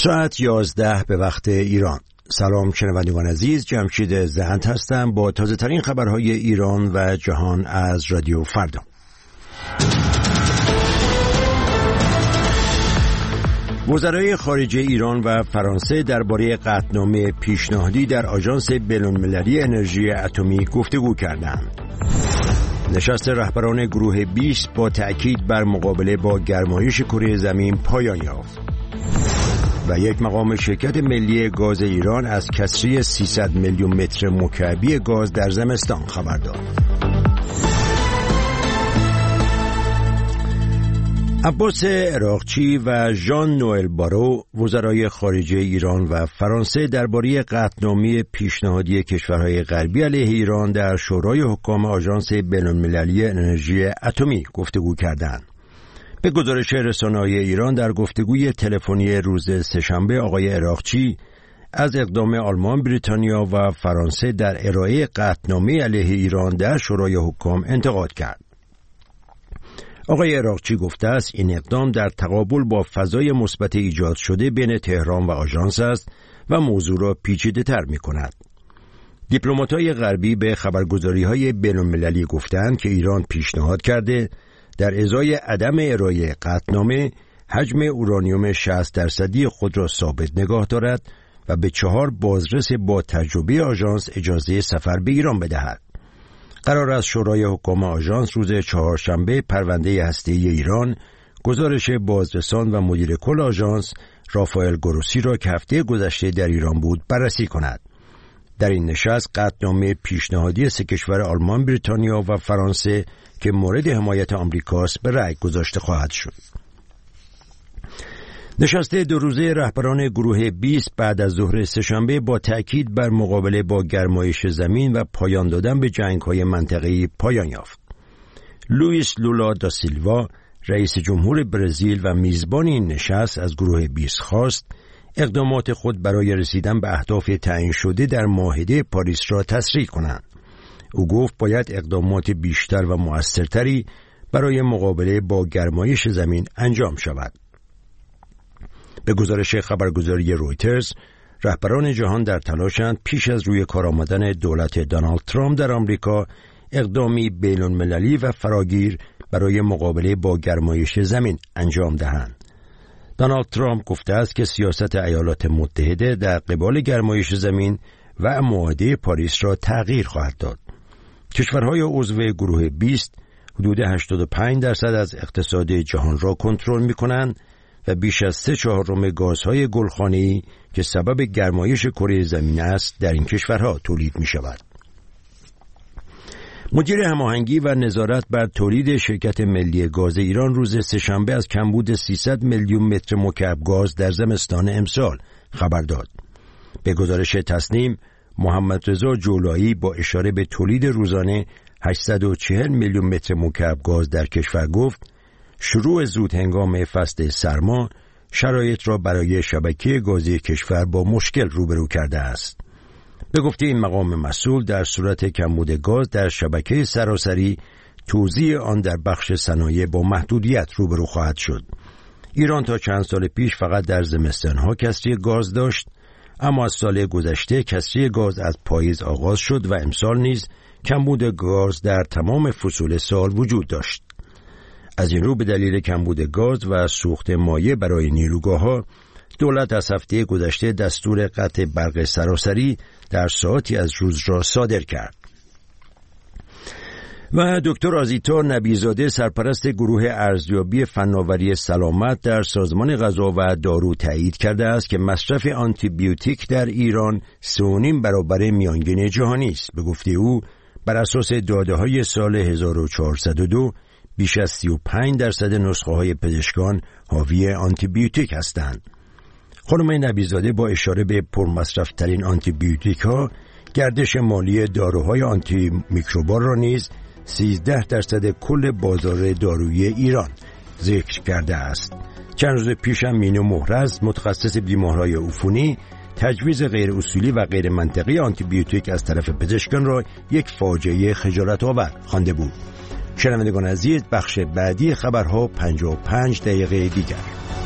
ساعت 11 به وقت ایران. سلام شنوندگان عزیز، جمشید زهند هستم با تازه ترین خبرهای ایران و جهان از رادیو فردا. وزرای خارجه ایران و فرانسه درباره قطعنامه پیشنهادی در آژانس بین‌المللی انرژی اتمی گفتگو کردند. نشست رهبران گروه 20 با تأکید بر مقابله با گرمایش کره زمین پایان یافت. و یک مقام شرکت ملی گاز ایران از کسری 300 میلیون متر مکعبی گاز در زمستان خبر داد. عباس عراقچی و ژان نوئل بارو، وزرای خارجه ایران و فرانسه درباره قطعنامه پیشنهادی کشورهای غربی علیه ایران در شورای حکام آژانس بین‌المللی انرژی اتمی گفتگو کردند. به گزارش رسانه‌های ایران، در گفتگوی تلفنی روز سه‌شنبه آقای عراقچی از اقدام آلمان، بریتانیا و فرانسه در ارائه قطعنامه علیه ایران در شورای حکام انتقاد کرد. آقای عراقچی گفته است این اقدام در تقابل با فضای مثبت ایجاد شده بین تهران و آژانس است و موضوع را پیچیده‌تر می‌کند. دیپلمات‌های غربی به خبرگزاری‌های بین‌المللی گفتند که ایران پیشنهاد کرده در ازای عدم ارائه قطعنامه حجم اورانیوم 60% خود را ثابت نگاه دارد و به 4 بازرس با تجربه آژانس اجازه سفر به ایران بدهد. قرار است شورای حکام آژانس روز چهارشنبه پرونده هسته‌ای ایران، گزارش بازرسان و مدیر کل آژانس رافائل گروسی را که هفته گذشته در ایران بود بررسی کند. در این نشست قطعنامه پیشنهادی 3 کشور آلمان، بریتانیا و فرانسه که مورد حمایت آمریکاست به رأی گذاشته خواهد شد. نشست 2 روزه رهبران گروه 20 بعد از ظهر سه‌شنبه با تأکید بر مقابله با گرمایش زمین و پایان دادن به جنگ‌های منطقه‌ای پایان یافت. لوئیس لولا دا سیلوا، رئیس جمهور برزیل و میزبان این نشست، از گروه 20 خواست اقدامات خود برای رسیدن به اهداف تعیین شده در معاهده پاریس را تسریع کنند. او گفت باید اقدامات بیشتر و مؤثرتری برای مقابله با گرمایش زمین انجام شود. به گزارش خبرگزاری رویترز، رهبران جهان در تلاشند پیش از روی کار آمدن دولت دونالد ترامپ در آمریکا اقدامی بین‌المللی و فراگیر برای مقابله با گرمایش زمین انجام دهند. دونالد ترامپ گفته است که سیاست ایالات متحده در قبال گرمایش زمین و معاهده پاریس را تغییر خواهد داد. کشورهای عضو گروه 20 حدود 85% از اقتصاد جهان را کنترل می‌کنند و بیش از 3/4 گازهای گلخانه‌ای که سبب گرمایش کره زمین است در این کشورها تولید می‌شود. مدیر هماهنگی و نظارت بر تولید شرکت ملی گاز ایران روز سه‌شنبه از کمبود 300 میلیون متر مکعب گاز در زمستان امسال خبر داد. به گزارش تصنیم، محمد رضا جولایی با اشاره به تولید روزانه 840 میلیون متر مکعب گاز در کشور گفت شروع زود هنگام فصل سرما شرایط را برای شبکه گازی کشور با مشکل روبرو کرده است. به گفته این مقام مسئول، در صورت کمبود گاز در شبکه سراسری توزیع آن در بخش صنایع با محدودیت روبرو خواهد شد. ایران تا چند سال پیش فقط در زمستان‌ها کسری گاز داشت، اما از سال گذشته کسری گاز از پاییز آغاز شد و امسال نیز کمبود گاز در تمام فصول سال وجود داشت. از این رو به دلیل کمبود گاز و سوخت مایع برای نیروگاه‌ها، دولت از هفته گذشته دستور قطع برق سراسری در ساعتی از روز را صادر کرد. و دکتر آزیتا نبیزاده، سرپرست گروه ارزیابی فناوری سلامت در سازمان غذا و دارو، تایید کرده است که مصرف آنتی بیوتیک در ایران 3.5 برابر میانگین جهانی است. به گفته او، بر اساس داده‌های سال 1402 بیش از 35% نسخه‌های پزشکان حاوی آنتی بیوتیک هستند. خانم نبیزاده با اشاره به پرمصرف‌ترین آنتی بیوتیک‌ها، گردش مالی داروهای آنتی میکروبار را نیز 13% کل بازار دارویی ایران ذکر کرده است. چند روز پیش هم مینو محرز، متخصص بیماری‌های عفونی، تجویز غیر اصولی و غیر منطقی آنتی بیوتیک از طرف پزشکان را یک فاجعه خجالت‌آور خوانده بود. شنوندگان عزیز، بخش بعدی خبرها 55 دقیقه دیگر.